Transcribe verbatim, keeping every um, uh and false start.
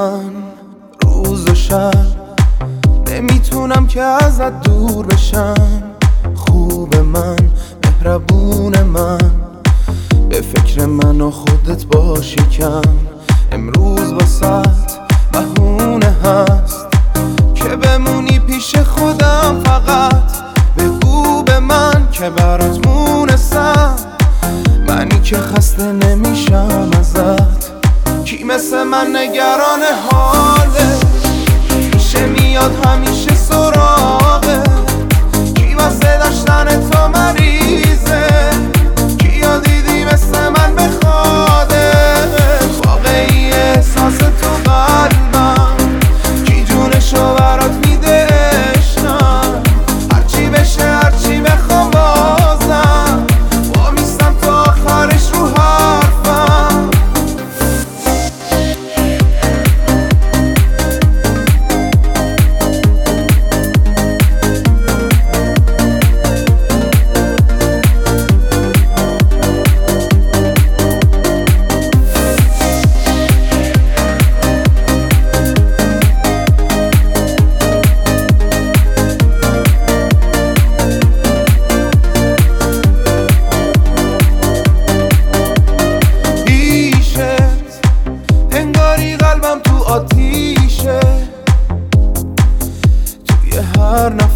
من روز و شب، نمیتونم که ازت دور بشم. خوب من، مهربون من، به فکر من و خودت باشی کم. امروز واسط بهونه هست که بمونی پیش خودم. فقط بگو به من که برات مونستم، منی که خسته نمیشم ازت. کی مثل من نگران حاله، میشه میاد همیشه سراغه. کی واسه داشتن تو مریضه، کیا دیدی مثل من بخواده. واقعی احساس تو قلبم، کی جونشو برات میده عشقم. هرچی بشه هرچی بخوام بازم، با میستم تا آخرش رو حرفم. قلبم تو آتیشه، توی هر